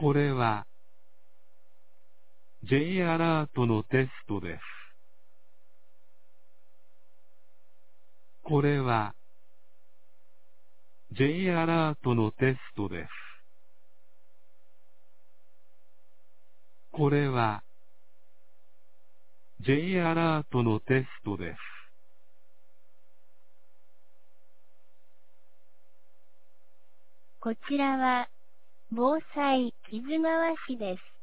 これは J アラートのテストです。これは J アラートのテストです。これは J アラートのテストです。 こちらは防災傷回しです。